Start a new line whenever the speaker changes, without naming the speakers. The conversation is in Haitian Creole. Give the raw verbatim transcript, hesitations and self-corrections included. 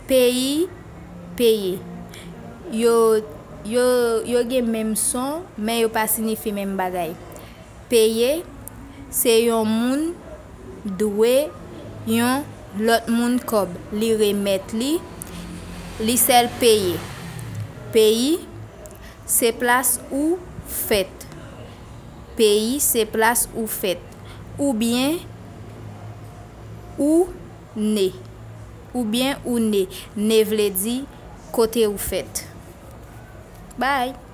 pays, payer. Yo yo yo gen même son, mais yo pas signifie même bagay. Payer c'est yon moun doué yon l'autre moun kob, li remet li, li sel payer. Pays c'est place où fête. Pays c'est place où fête. Ou bien ou né. Ou bien ou né. Né vle di côté ou fête. Bye.